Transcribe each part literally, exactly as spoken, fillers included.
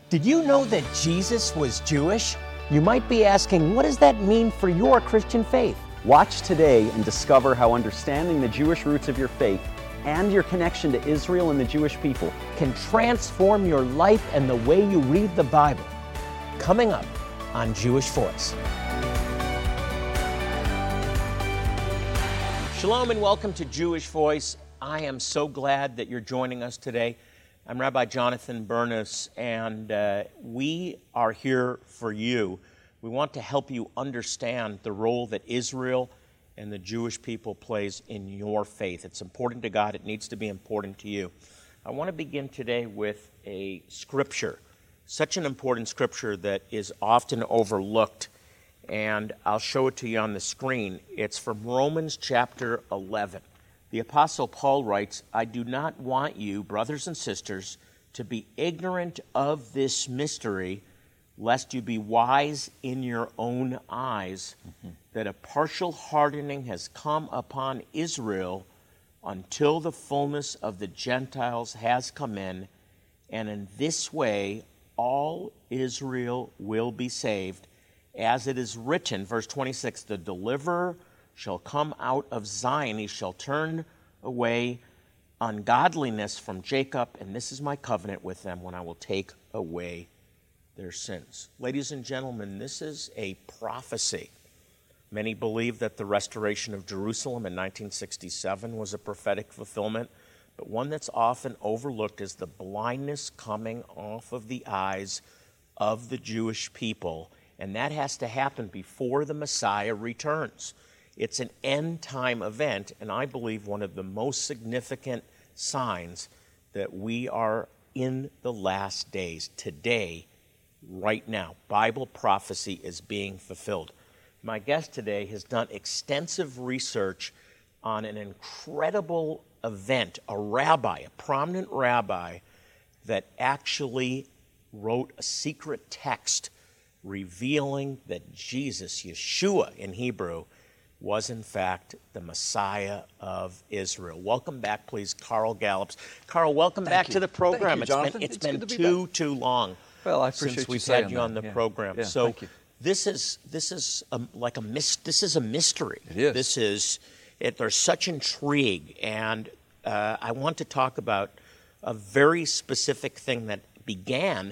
Did you know that Jesus was Jewish? You might be asking, what does that mean for your Christian faith? Watch today and discover how understanding the Jewish roots of your faith and your connection to Israel and the Jewish people Can transform your life and the way you read the Bible. Coming up on Jewish Voice. Shalom and welcome to Jewish Voice. I am so glad that you're joining us today. I'm Rabbi Jonathan Bernis, and uh, we are here for you. We want to help you understand the role that Israel and the Jewish people plays in your faith. It's important to God. It needs to be important to you. I want to begin today with a scripture, such an important scripture that is often overlooked, and I'll show it to you on the screen. It's from Romans chapter eleven. The Apostle Paul writes, I do not want you, brothers and sisters, to be ignorant of this mystery, lest you be wise in your own eyes, mm-hmm. that a partial hardening has come upon Israel until the fullness of the Gentiles has come in, and in this way all Israel will be saved. As it is written, verse twenty-six, the deliverer shall come out of Zion, he shall turn away ungodliness from Jacob, and this is my covenant with them when I will take away their sins. Ladies and gentlemen, this is a prophecy. Many believe that the restoration of Jerusalem in nineteen sixty-seven was a prophetic fulfillment, but one that's often overlooked is the blindness coming off of the eyes of the Jewish people, and that has to happen before the Messiah returns. It's an end-time event, and I believe one of the most significant signs that we are in the last days. Today, right now, Bible prophecy is being fulfilled. My guest today has done extensive research on an incredible event, a rabbi, a prominent rabbi, that actually wrote a secret text revealing that Jesus, Yeshua in Hebrew, was in fact the Messiah of Israel. Welcome back, please, Carl Gallups. Carl, welcome Thank back you. to the program. Thank you, it's Jonathan. been, it's It's been good to be too, back. too long Well, I appreciate since you we've saying had you that. on the Yeah. program. Yeah, so thank you. this is this is a, like a mis- this is a mystery. It is. This is it, there's such intrigue, and uh, I want to talk about a very specific thing that began,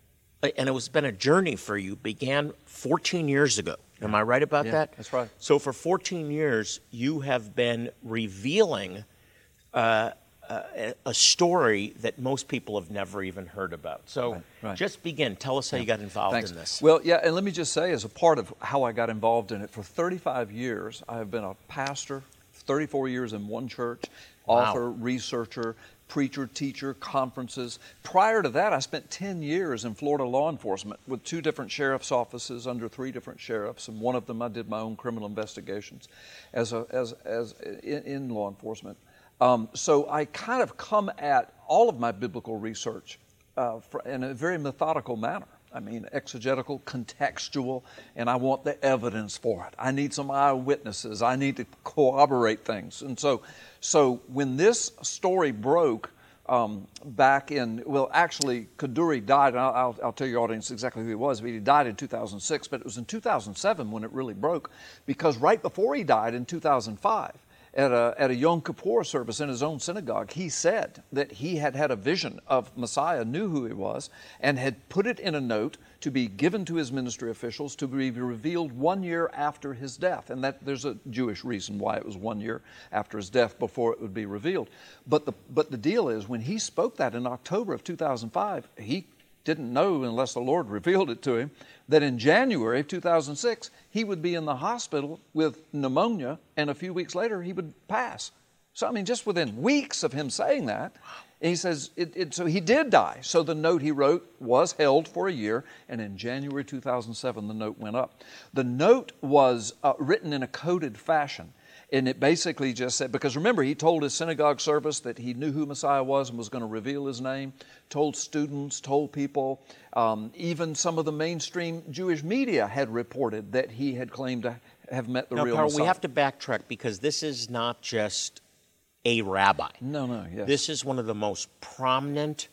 and it was been a journey for you. Began fourteen years ago. Am I right about Yeah, that? that's right. So for fourteen years, you have been revealing uh, a, a story that most people have never even heard about. So Right, right. just begin. Tell us how you got involved Thanks. in this. Well, yeah, and let me just say, as a part of how I got involved in it, for thirty-five years, I have been a pastor, thirty-four years in one church, Wow. author, researcher, preacher, teacher, conferences. Prior to that, I spent ten years in Florida law enforcement with two different sheriff's offices under three different sheriffs, and one of them I did my own criminal investigations as a, as as in, in law enforcement. Um, so I kind of come at all of my biblical research uh, for, in a very methodical manner. I mean, exegetical, contextual, and I want the evidence for it. I need some eyewitnesses. I need to corroborate things. And so, so when this story broke um, back in, well, actually, Kaduri died, and I'll, I'll, I'll tell your audience exactly who he was, but he died in two thousand six, but it was in two thousand seven when it really broke, because right before he died in two thousand five, At a, at a Yom Kippur service in his own synagogue, he said that he had had a vision of Messiah, knew who he was, and had put it in a note to be given to his ministry officials to be revealed one year after his death. And that there's a Jewish reason why it was one year after his death before it would be revealed. But the, but the deal is, when he spoke that in October of two thousand five, he didn't know, unless the Lord revealed it to him, that in January of two thousand six, he would be in the hospital with pneumonia, and a few weeks later, he would pass. So, I mean, just within weeks of him saying that, and he says, it, it, so he did die. So the note he wrote was held for a year, and in January two thousand seven, the note went up. The note was uh, written in a coded fashion. And it basically just said, because remember, he told his synagogue service that he knew who Messiah was and was going to reveal his name, told students, told people, um, even some of the mainstream Jewish media had reported that he had claimed to have met the now, real Carl, Messiah. we have to backtrack, because this is not just a rabbi. No, no, yes. This is one of the most prominent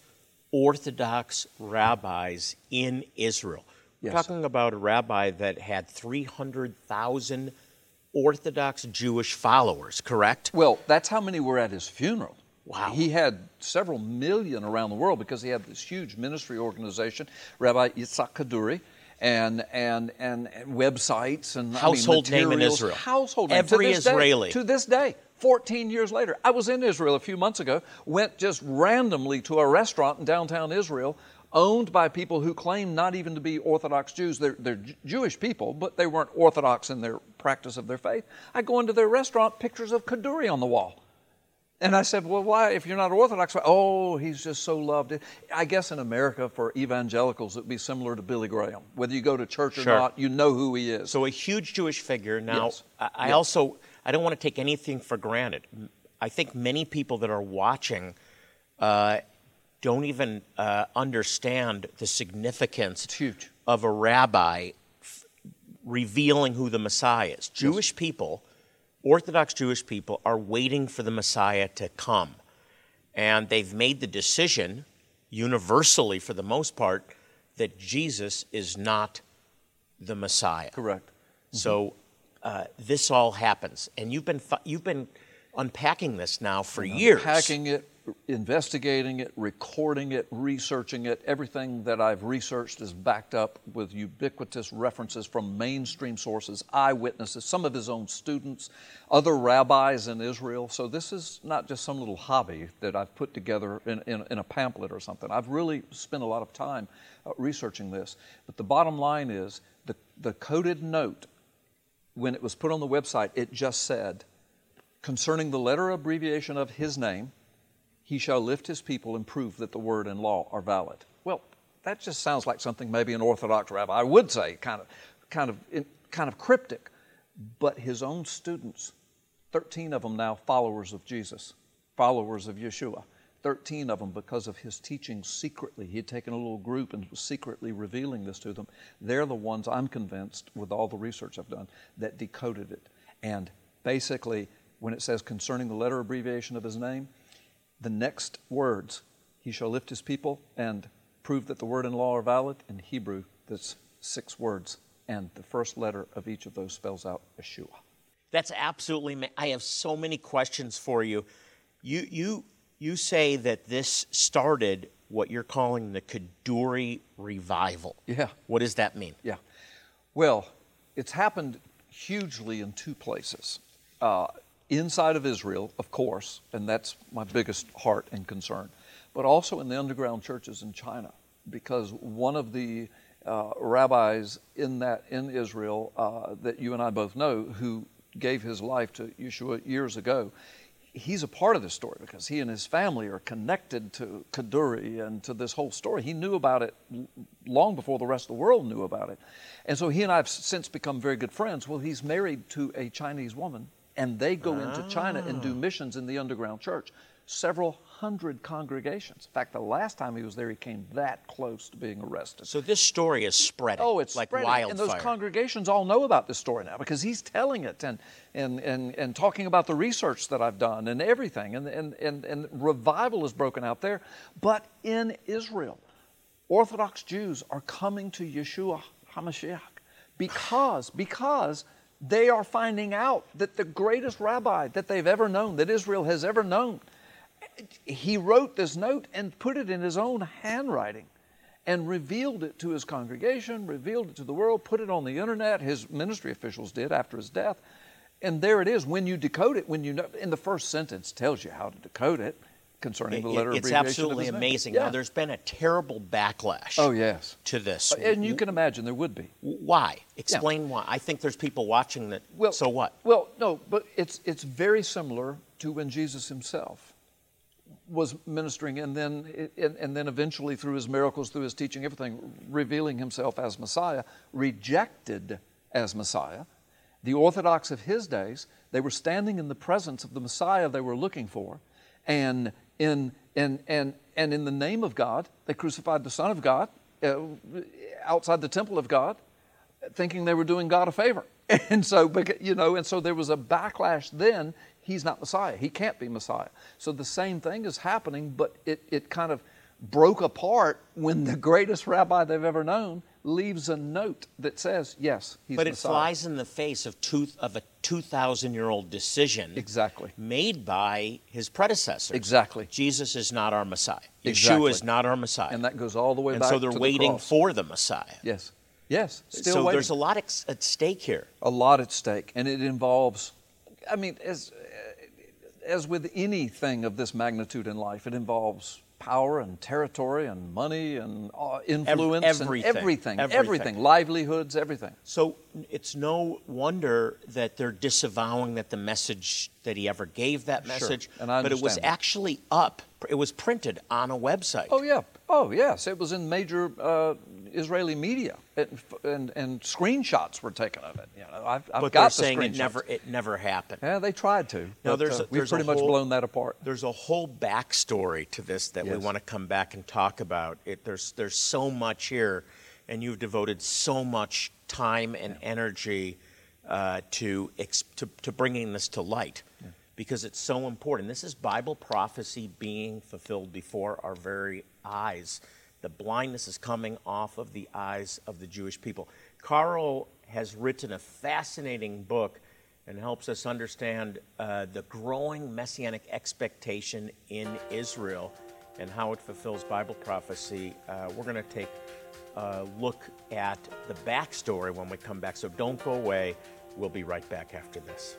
Orthodox rabbis in Israel. We're Yes. talking about a rabbi that had three hundred thousand Orthodox Jewish followers, correct? Well, that's how many were at his funeral. Wow. He had several million around the world because he had this huge ministry organization, Rabbi Yitzhak Kaduri, and and and, and websites and Household I mean, name in materials. Israel. Household name. Every to this Israeli. Day, to this day, fourteen years later. I was in Israel a few months ago, went just randomly to a restaurant in downtown Israel, owned by people who claim not even to be Orthodox Jews. They're, they're Jewish people, but they weren't Orthodox in their practice of their faith. I go into their restaurant, pictures of Kaduri on the wall. And I said, well, why, if you're not Orthodox? Oh, he's just so loved. I guess in America, for evangelicals, it would be similar to Billy Graham. Whether you go to church or Sure. not, you know who he is. So a huge Jewish figure. Now, Yes. I, I Yes. also, I don't want to take anything for granted. I think many people that are watching uh, don't even uh, understand the significance It's huge. of a rabbi f- revealing who the Messiah is. Jewish people, Orthodox Jewish people, are waiting for the Messiah to come. And they've made the decision, universally for the most part, that Jesus is not the Messiah. Correct. So uh, this all happens. And you've been, fu- you've been unpacking this now for years. Hacking it, investigating it, recording it, researching it. Everything that I've researched is backed up with ubiquitous references from mainstream sources, eyewitnesses, some of his own students, other rabbis in Israel. So this is not just some little hobby that I've put together in, in, in a pamphlet or something. I've really spent a lot of time uh, researching this. But the bottom line is the, the coded note, when it was put on the website, it just said, concerning the letter abbreviation of his name, he shall lift his people and prove that the word and law are valid. Well, that just sounds like something maybe an Orthodox rabbi would say, kind of, kind of, kind of cryptic. But his own students, thirteen of them now followers of Jesus, followers of Yeshua, thirteen of them because of his teaching secretly. He had taken a little group and was secretly revealing this to them. They're the ones, I'm convinced, with all the research I've done, that decoded it. And basically, when it says concerning the letter abbreviation of his name, the next words, he shall lift his people and prove that the word and law are valid. In Hebrew, that's six words. And the first letter of each of those spells out Yeshua. That's absolutely, ma- I have so many questions for you. You, you, you say that this started what you're calling the Kaduri revival. Yeah. What does that mean? Yeah. Well, it's happened hugely in two places. Uh, inside of Israel, of course, and that's my biggest heart and concern, but also in the underground churches in China, because one of the uh, rabbis in that in Israel uh, that you and I both know, who gave his life to Yeshua years ago, he's a part of this story because he and his family are connected to Kaduri and to this whole story. He knew about it long before the rest of the world knew about it. And so he and I have since become very good friends. Well, he's married to a Chinese woman, and they go ah. into China and do missions in the underground church. Several hundred congregations. In fact, the last time he was there, he came that close to being arrested. So this story is spreading Oh, it's like spreading. wildfire. And those congregations all know about this story now because he's telling it and and and, and talking about the research that I've done and everything. And, and, and, and revival is broken out there. But in Israel, Orthodox Jews are coming to Yeshua HaMashiach because, because they are finding out that the greatest rabbi that they've ever known, that Israel has ever known, he wrote this note and put it in his own handwriting and revealed it to his congregation, revealed it to the world, put it on the internet. His ministry officials did after his death. And there it is. When you decode it, when you know, in the first sentence tells you how to decode it concerning the letter it, abbreviation. It's absolutely of his amazing. name. Yeah. Now, there's been a terrible backlash oh, yes. to this. And you can imagine there would be. Why? Explain why. I think there's people watching that, Well, so what? Well, no, but it's it's very similar to when Jesus himself was ministering and then and, and then eventually through his miracles, through his teaching, everything, revealing himself as Messiah, rejected as Messiah. The Orthodox of his days, they were standing in the presence of the Messiah they were looking for, and in and and and in the name of God, they crucified the Son of God uh, outside the temple of God, thinking they were doing God a favor. And so, you know, and so there was a backlash then. He's not Messiah. He can't be Messiah. So the same thing is happening, but it, it kind of broke apart when the greatest rabbi they've ever known leaves a note that says, yes, he's But it Messiah. flies in the face of, two, of a two thousand year old decision Exactly. made by his predecessors. Exactly. Jesus is not our Messiah. Yeshua Exactly. is not our Messiah. And that goes all the way And back so they're to the waiting cross. for the Messiah. Yes. Yes. Still so waiting. there's a lot ex- at stake here. A lot at stake, and it involves, I mean, as as with anything of this magnitude in life, it involves power and territory and money and uh, influence everything. and everything, Everything. everything, livelihoods, everything. So it's no wonder that they're disavowing that the message that he ever gave that Sure, message, and I but it was understand that. actually up. It was printed on a website. Oh yeah, oh yes, it was in major uh, Israeli media, and, and and screenshots were taken of it. You know, I've, I've but got they're the saying it screenshots. never it never happened. Yeah, they tried to. No, but, there's uh, a- we've there's a pretty much whole- blown that apart. There's a whole backstory to this that we Yes. want to come back and talk about. It, there's there's so much here, and you've devoted so much time and energy uh, to, ex- to to bringing this to light, Yeah. because it's so important. This is Bible prophecy being fulfilled before our very eyes. The blindness is coming off of the eyes of the Jewish people. Carl has written a fascinating book and helps us understand uh, the growing messianic expectation in Israel and how it fulfills Bible prophecy. Uh, we're going to take a look at the backstory when we come back, so don't go away. We'll be right back after this.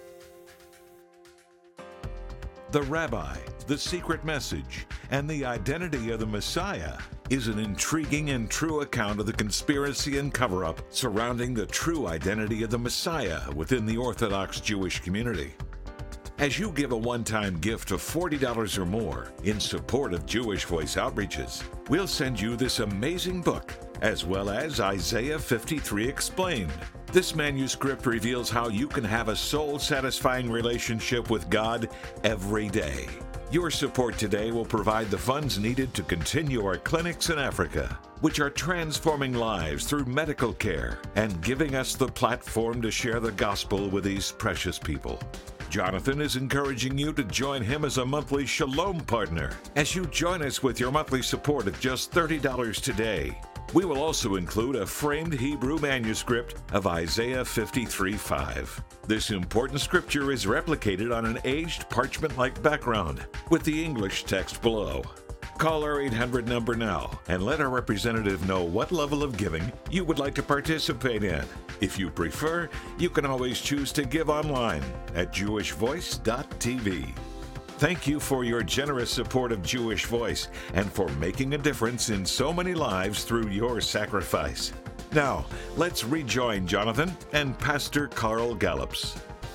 The Rabbi, the Secret Message, and the Identity of the Messiah is an intriguing and true account of the conspiracy and cover-up surrounding the true identity of the Messiah within the Orthodox Jewish community. As you give a one-time gift of forty dollars or more in support of Jewish Voice Outreaches, we'll send you this amazing book, as well as Isaiah fifty-three Explained. This manuscript reveals how you can have a soul-satisfying relationship with God every day. Your support today will provide the funds needed to continue our clinics in Africa, which are transforming lives through medical care and giving us the platform to share the gospel with these precious people. Jonathan is encouraging you to join him as a monthly Shalom partner as you join us with your monthly support of just thirty dollars today. We will also include a framed Hebrew manuscript of Isaiah fifty-three five. This important scripture is replicated on an aged parchment-like background with the English text below. Call our eight hundred number now and let our representative know what level of giving you would like to participate in. If you prefer, you can always choose to give online at jewish voice dot t v. Thank you for your generous support of Jewish Voice and for making a difference in so many lives through your sacrifice. Now, let's rejoin Jonathan and Pastor Carl Gallups.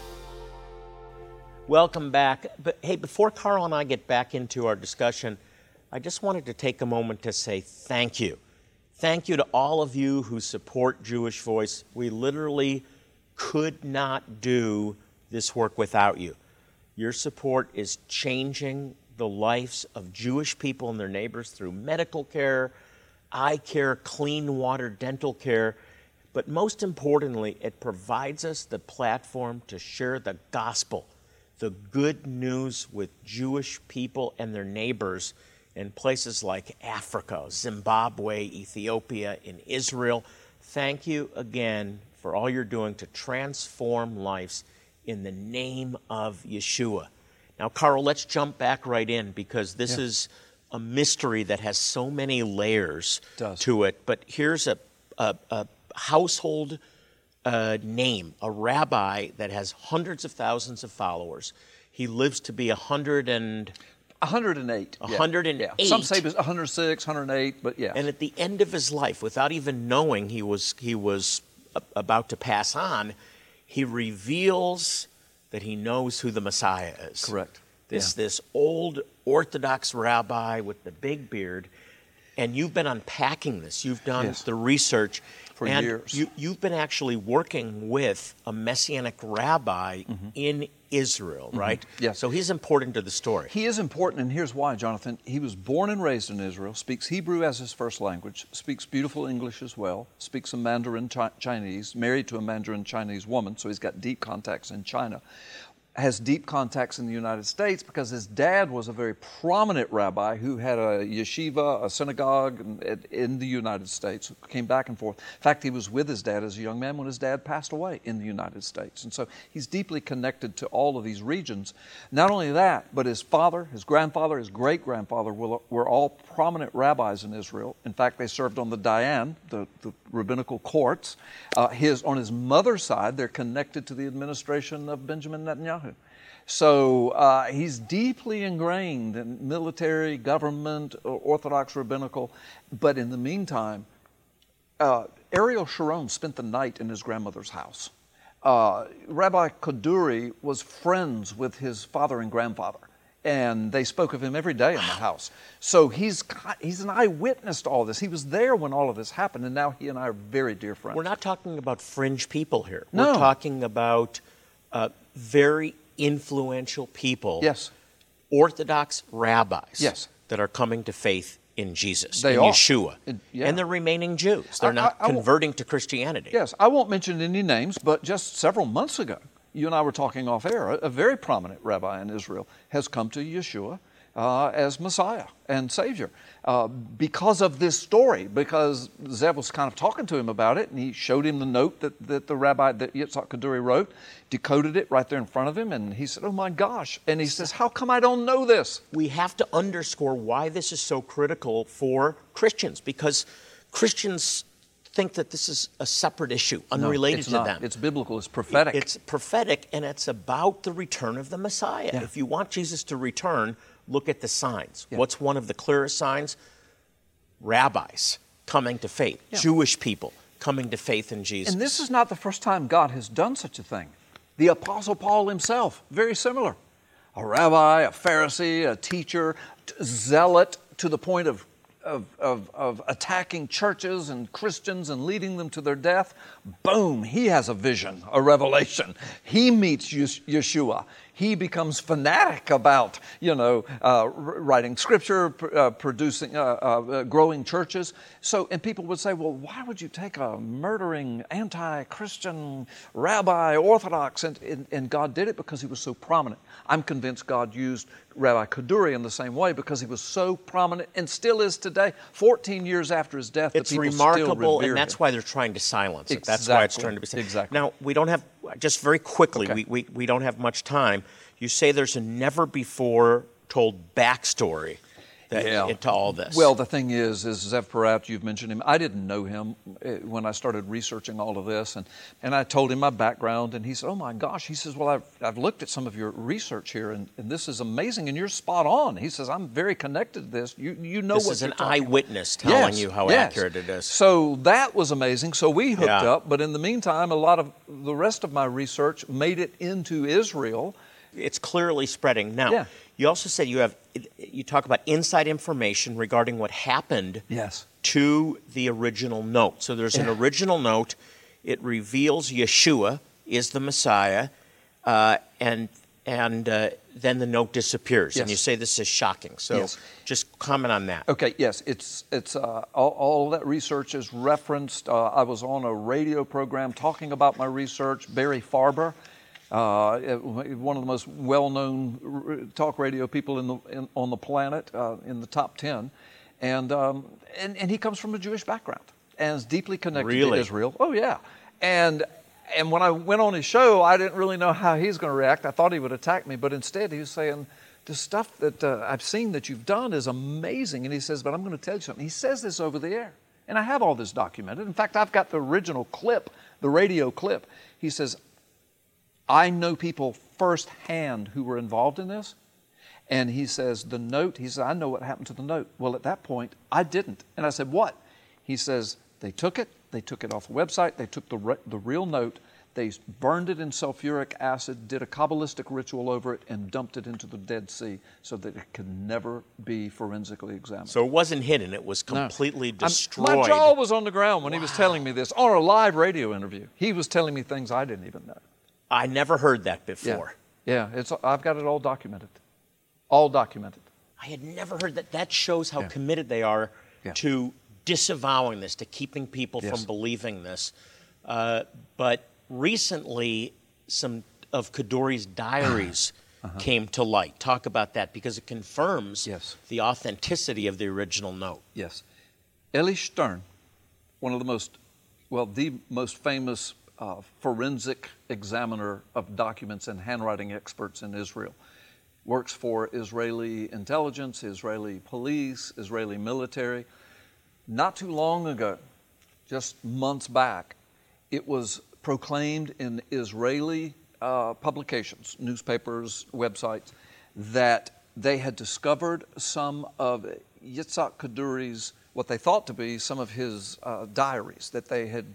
Welcome back. But hey, before Carl and I get back into our discussion, I just wanted to take a moment to say thank you. Thank you to all of you who support Jewish Voice. We literally could not do this work without you. Your support is changing the lives of Jewish people and their neighbors through medical care, eye care, clean water, dental care. But most importantly, it provides us the platform to share the gospel, the good news with Jewish people and their neighbors in places like Africa, Zimbabwe, Ethiopia, in Israel. Thank you again for all you're doing to transform lives in the name of Yeshua. Now, Carl, let's jump back right in because this Yeah. is a mystery that has so many layers Does. to it. But here's a, a, a household uh, name, a rabbi that has hundreds of thousands of followers. He lives to be a hundred and one hundred eight. A yeah. hundred and Yeah. eight. Some say it was one hundred six, one hundred eight, but yeah. and at the end of his life, without even knowing he was he was a- about to pass on, he reveals that he knows who the Messiah is. Correct. This Yeah. this old Orthodox rabbi with the big beard, and you've been unpacking this. You've done Yes. the research For and years. You, you've been actually working with a messianic rabbi in Israel, right? Yes. So he's important to the story. He is important, and here's why, Jonathan. He was born and raised in Israel, speaks Hebrew as his first language, speaks beautiful English as well, speaks some Mandarin Chi- Chinese, married to a Mandarin Chinese woman, so he's got deep contacts in China. has deep contacts in the United States because his dad was a very prominent rabbi who had a yeshiva, a synagogue in, in the United States, came back and forth. In fact, he was with his dad as a young man when his dad passed away in the United States. And so he's deeply connected to all of these regions. Not only that, but his father, his grandfather, his great-grandfather were, were all prominent rabbis in Israel. In fact, they served on the Dayan, the, the rabbinical courts. Uh, his, on his mother's side, they're connected to the administration of Benjamin Netanyahu. So uh, he's deeply ingrained in military, government, Orthodox rabbinical. But in the meantime, uh, Ariel Sharon spent the night in his grandmother's house. Uh, Rabbi Kaduri was friends with his father and grandfather, and they spoke of him every day in the house. So he's he's an eyewitness to all this. He was there when all of this happened, and now he and I are very dear friends. We're not talking about fringe people here. No. We're talking about uh, very influential people. Yes. Orthodox rabbis. Yes. That are coming to faith in Jesus, They in are. Yeshua. It- yeah. And they're remaining Jews. They're I- not I- I won't- converting to Christianity. Yes, I won't mention any names, but just several months ago, you and I were talking off air, a, a very prominent rabbi in Israel has come to Yeshua uh, as Messiah and Savior uh, because of this story, because Zev was kind of talking to him about it, and he showed him the note that, that the rabbi, that Yitzhak Kaduri wrote, decoded it right there in front of him, and he said, oh my gosh. And he says, how come I don't know this? We have to underscore why this is so critical for Christians, because Christians think that this is a separate issue, unrelated no, it's to not. them. It's biblical, it's prophetic. It's prophetic, and it's about the return of the Messiah. Yeah. If you want Jesus to return, look at the signs. Yeah. What's one of the clearest signs? Rabbis coming to faith, Yeah. Jewish people coming to faith in Jesus. And this is not the first time God has done such a thing. The Apostle Paul himself, very similar. A rabbi, a Pharisee, a teacher, t- zealot to the point of, of, of, of attacking churches and Christians and leading them to their death. Boom, he has a vision, a revelation. He meets Yes- Yeshua. He becomes fanatic about, you know, uh, writing scripture, pr- uh, producing, uh, uh, growing churches. So, and people would say, well, why would you take a murdering, anti-Christian rabbi, Orthodox? And, and, and God did it because he was so prominent. I'm convinced God used Rabbi Kaduri in the same way because he was so prominent and still is today. fourteen years after his death, it's the people remarkable, still revere and that's him. why they're trying to silence it. That's why it's Exactly. trying to be silenced. Exactly. Now, we don't have, just very quickly, Okay. we, we, we don't have much time. You say there's a never-before-told backstory that, Yeah. into all this. Well, the thing is, is Zev Porat, you've mentioned him. I didn't know him uh, when I started researching all of this, and, and I told him my background, and he said, oh my gosh. He says, well, I've, I've looked at some of your research here, and, and this is amazing, and you're spot on. He says, I'm very connected to this. You, you know this what is you're an talking about. eyewitness telling Yes, you how yes. accurate it is. So that was amazing. So we hooked Yeah. up, but in the meantime, a lot of the rest of my research made it into Israel. It's clearly spreading. Now, Yeah. you also said you have, you talk about inside information regarding what happened Yes. to the original note. So there's an Yeah. original note. It reveals Yeshua is the Messiah, uh, and and uh, then the note disappears. And Yes. you say this is shocking. So Yes. just comment on that. Okay, yes, it's it's uh, all, all that research is referenced. Uh, I was on a radio program talking about my research. Barry Farber, uh, one of the most well-known r- talk radio people in the in, on the planet, uh, in the top ten, and, um, and and he comes from a Jewish background and is deeply connected Really? to Israel. Oh yeah, and. And when I went on his show, I didn't really know how he's going to react. I thought he would attack me, but instead he was saying, the stuff that uh, I've seen that you've done is amazing. And he says, but I'm going to tell you something. He says this over the air. And I have all this documented. In fact, I've got the original clip, the radio clip. He says, I know people firsthand who were involved in this. And he says, the note, he says, I know what happened to the note. Well, at that point, I didn't. And I said, what? He says, they took it. They took it off the website. They took the, re- the real note. They burned it in sulfuric acid, did a Kabbalistic ritual over it, and dumped it into the Dead Sea so that it could never be forensically examined. So it wasn't hidden. It was No. completely I'm- destroyed. My jaw was on the ground when he was telling me this on a live radio interview. He was telling me things I didn't even know. I never heard that Yeah, before. yeah. It's I've got it all documented, all documented. I had never heard that. That shows how Yeah. committed they are Yeah. to disavowing this, to keeping people Yes. from believing this. Uh, but recently, some of Kadori's diaries uh-huh. came to light. Talk about that, because it confirms yes. the authenticity of the original note. Yes. Eli Stern, one of the most, well, the most famous uh, forensic examiner of documents and handwriting experts in Israel, works for Israeli intelligence, Israeli police, Israeli military. Not too long ago, just months back, it was proclaimed in Israeli uh, publications, newspapers, websites, that they had discovered some of Yitzhak Kaduri's, what they thought to be some of his uh, diaries that they had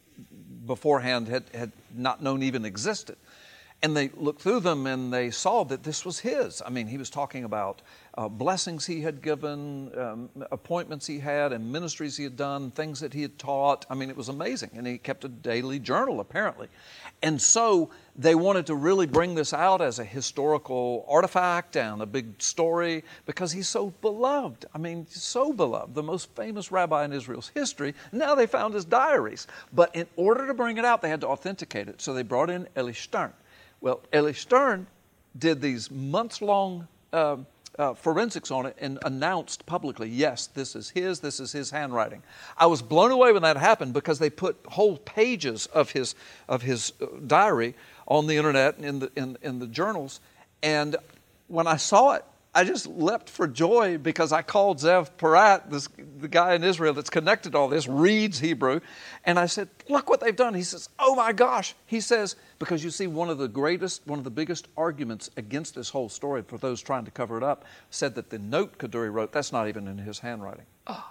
beforehand had, had not known even existed. And they looked through them and they saw that this was his. I mean, he was talking about uh, blessings he had given, um, appointments he had, and ministries he had done, things that he had taught. I mean, it was amazing. And he kept a daily journal, apparently. And so they wanted to really bring this out as a historical artifact and a big story, because he's so beloved. I mean, so beloved, the most famous rabbi in Israel's history. Now they found his diaries. But in order to bring it out, they had to authenticate it. So they brought in Eli Stern. Well, Eli Stern did these months-long uh, uh, forensics on it and announced publicly, yes, this is his, this is his handwriting. I was blown away when that happened, because they put whole pages of his of his diary on the internet and in the in, in the journals. And when I saw it, I just leapt for joy, because I called Zev Porat, this, the guy in Israel that's connected to all this, reads Hebrew, and I said, look what they've done. He says, oh my gosh. He says, because you see, one of the greatest, one of the biggest arguments against this whole story for those trying to cover it up said that the note Kaduri wrote, that's not even in his handwriting. Oh.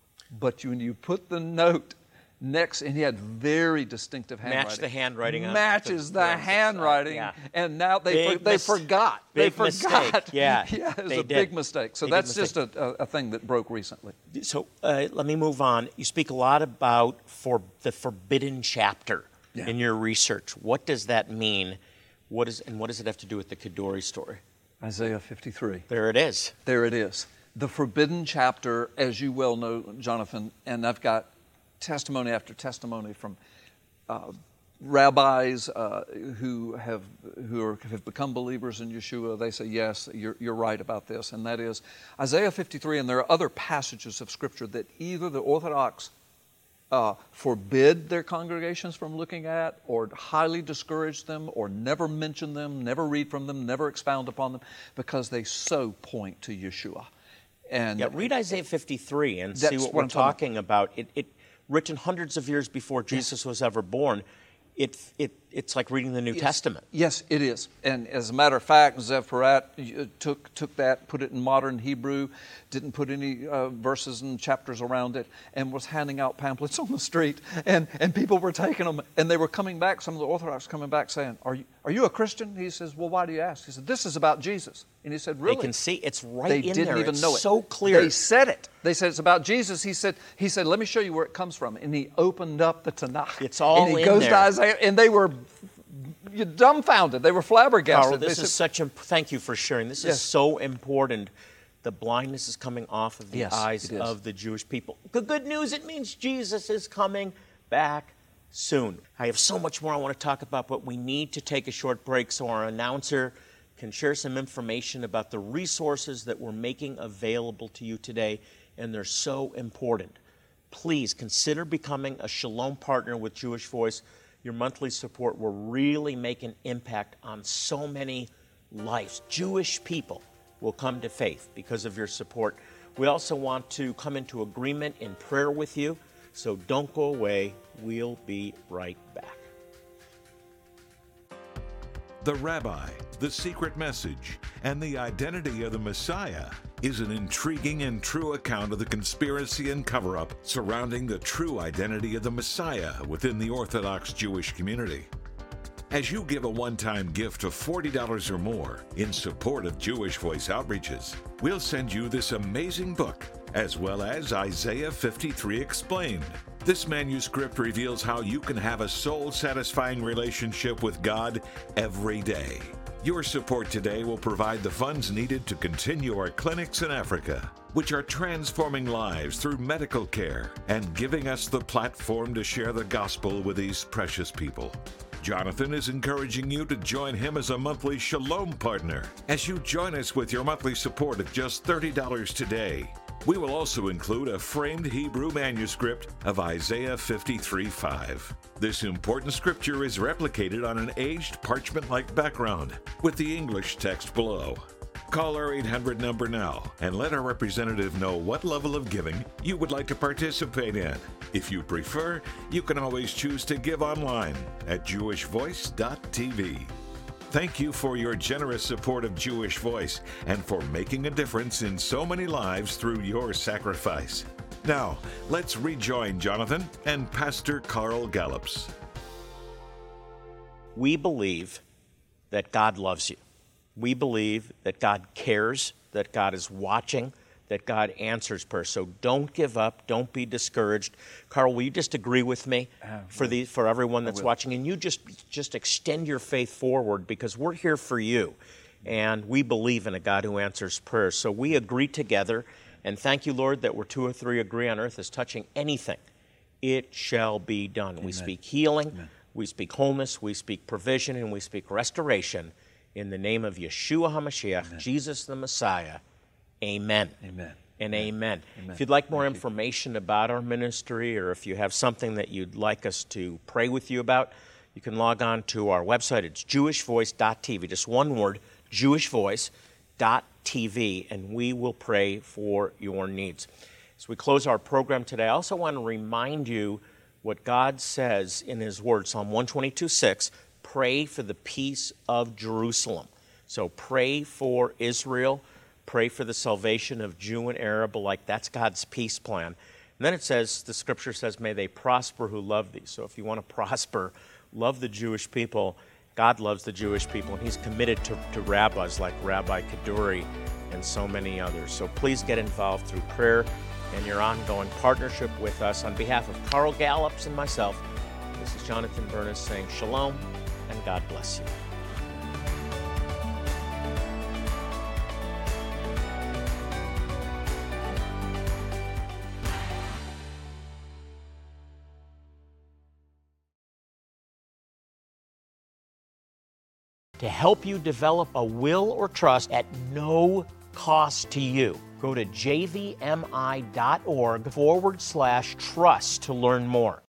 But when you put the note next, and he had very distinctive handwriting. Match the handwriting. Matches the, the handwriting. Yeah. And now they for, they mis- forgot. Big they forgot. Mistake. Yeah, yeah, it was they a did. big mistake. So Big that's mistake. just a, a, a thing that broke recently. So uh, let me move on. You speak a lot about for the forbidden chapter Yeah. in your research. What does that mean? What is and what does it have to do with the Kaduri story? Isaiah fifty-three. There it is. There it is. The forbidden chapter, as you well know, Jonathan, and I've got testimony after testimony from uh, rabbis uh, who have who are, have become believers in Yeshua. They say, yes, you're, you're right about this. And that is Isaiah fifty-three, and there are other passages of Scripture that either the Orthodox uh, forbid their congregations from looking at, or highly discourage them, or never mention them, never read from them, never expound upon them, because they so point to Yeshua. And Yeah, read Isaiah fifty-three and That's see what what we're I'm talking talking about. It, it written hundreds of years before Jesus was ever born. It, it, it's like reading the New Yes. Testament. Yes, it is. And as a matter of fact, Zev Porat uh, took, took that, put it in modern Hebrew, didn't put any uh, verses and chapters around it, and was handing out pamphlets on the street. And, and people were taking them, and they were coming back, some of the Orthodox coming back saying, are you, are you a Christian? He says, well, why do you ask? He said, this is about Jesus. And he said, really? They can see it's right They in didn't there. even It's know it. so clear. They said it. They said it's about Jesus. He said, he said, let me show you where it comes from. And he opened up the Tanakh. It's all and he in goes there. to Isaiah, and they were dumbfounded. They were flabbergasted. Carl, They this said, is such a thank you for sharing. This Yes. is so important. The blindness is coming off of the Yes, eyes it is. of the Jewish people. The good news, it means Jesus is coming back soon. I have so much more I want to talk about, but we need to take a short break so our announcer can share some information about the resources that we're making available to you today, and they're so important. Please consider becoming a Shalom partner with Jewish Voice. Your monthly support will really make an impact on so many lives. Jewish people will come to faith because of your support. We also want to come into agreement in prayer with you, so don't go away. We'll be right back. The Rabbi, the Secret Message, and the Identity of the Messiah is an intriguing and true account of the conspiracy and cover-up surrounding the true identity of the Messiah within the Orthodox Jewish community. As you give a one-time gift of forty dollars or more in support of Jewish Voice Outreaches, we'll send you this amazing book, as well as Isaiah fifty-three Explained. This manuscript reveals how you can have a soul-satisfying relationship with God every day. Your support today will provide the funds needed to continue our clinics in Africa, which are transforming lives through medical care and giving us the platform to share the gospel with these precious people. Jonathan is encouraging you to join him as a monthly Shalom partner as you join us with your monthly support of just thirty dollars today. We will also include a framed Hebrew manuscript of Isaiah fifty-three five. This important scripture is replicated on an aged parchment-like background with the English text below. Call our eight hundred number now and let our representative know what level of giving you would like to participate in. If you prefer, you can always choose to give online at jewish voice dot t v. Thank you for your generous support of Jewish Voice and for making a difference in so many lives through your sacrifice. Now, let's rejoin Jonathan and Pastor Carl Gallups. We believe that God loves you. We believe that God cares, that God is watching, that God answers prayer. So don't give up. Don't be discouraged. Carl, will you just agree with me Uh, for the for everyone that's will. watching? And you just just extend your faith forward because we're here for you. And we believe in a God who answers prayer. So we agree together. And thank you, Lord, that where two or three agree on earth is touching anything, it shall be done. We speak healing, Amen. we speak wholeness, we speak provision, and we speak restoration in the name of Yeshua HaMashiach, Jesus the Messiah. Amen. Amen. And amen. Amen. If you'd like more Thank you. information about our ministry or if you have something that you'd like us to pray with you about, you can log on to our website. It's jewish voice dot t v. Just one word, jewish voice dot t v, and we will pray for your needs. As we close our program today, I also want to remind you what God says in His Word, Psalm one twenty-two six, pray for the peace of Jerusalem. So pray for Israel. Pray for the salvation of Jew and Arab alike. That's God's peace plan. And then it says, the scripture says, may they prosper who love thee. So if you want to prosper, love the Jewish people. God loves the Jewish people, and He's committed to, to rabbis like Rabbi Kaduri and so many others. So please get involved through prayer and your ongoing partnership with us. On behalf of Carl Gallups and myself, this is Jonathan Bernis saying shalom and God bless you. To help you develop a will or trust at no cost to you, go to jvmi.org forward slash trust to learn more.